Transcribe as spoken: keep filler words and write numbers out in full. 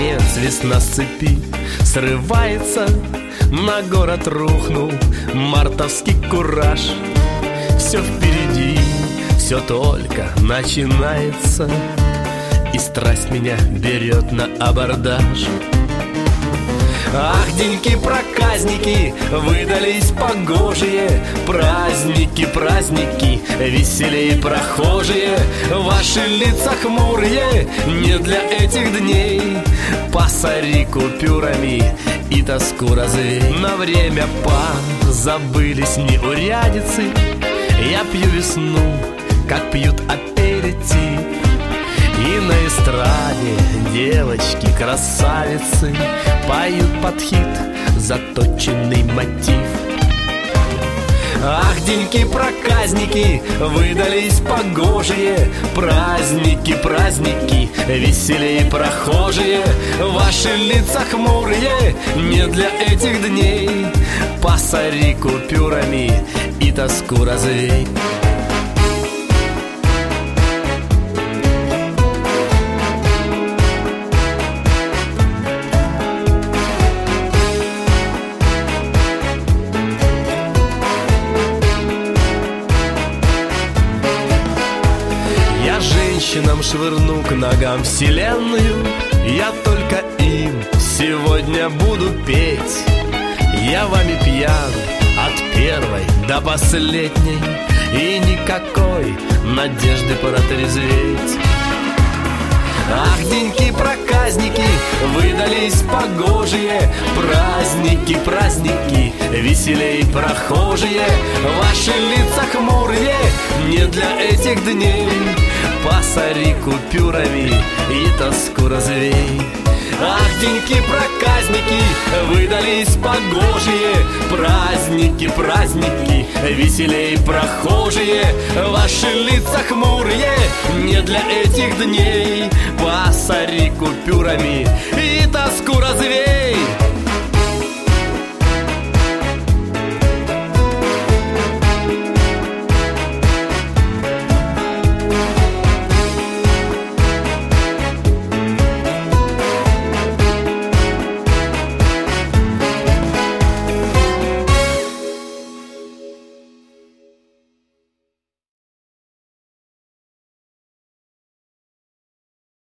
Наконец весна с цепи срывается, на город рухнул мартовский кураж. Все впереди, все только начинается, и страсть меня берет на абордаж. Ах, деньки-проказники выдались погожие, праздники, праздники, веселей прохожие. Ваши лица хмурые не для этих дней, посори купюрами и тоску развей. На время позабылись неурядицы, я пью весну, как пьют аперитив. И на эстраде девочки-красавицы поют под хит заточенный мотив. Ах, деньки-проказники выдались погожие, праздники, праздники, веселей прохожие. Ваши лица хмурые не для этих дней, посори купюрами и тоску развей. Женщинам швырну к ногам вселенную, я только им сегодня буду петь. Я вами пьян от первой до последней, и никакой надежды протрезветь. Ах, деньки-проказники выдались погожие, праздники, праздники, веселей прохожие. Ваши лица хмурые не для этих дней, посори купюрами и тоску развей. Ах, деньки-проказники выдались погожие, праздники, праздники, веселей прохожие. Ваши лица хмурые не для этих дней, посори купюрами и тоску развей.